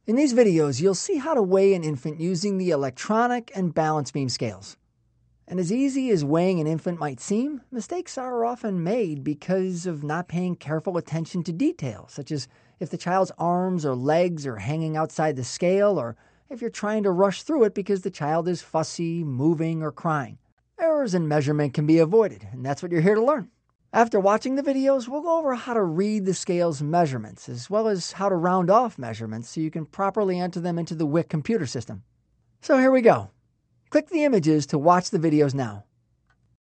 In these videos, you'll see how to weigh an infant using the electronic and balance beam scales. And as easy as weighing an infant might seem, mistakes are often made because of not paying careful attention to details, such as if the child's arms or legs are hanging outside the scale, or if you're trying to rush through it because the child is fussy, moving, or crying. Errors in measurement can be avoided, and that's what you're here to learn. After watching the videos, we'll go over how to read the scale's measurements, as well as how to round off measurements so you can properly enter them into the WIC computer system. So here we go. Click the images to watch the videos now.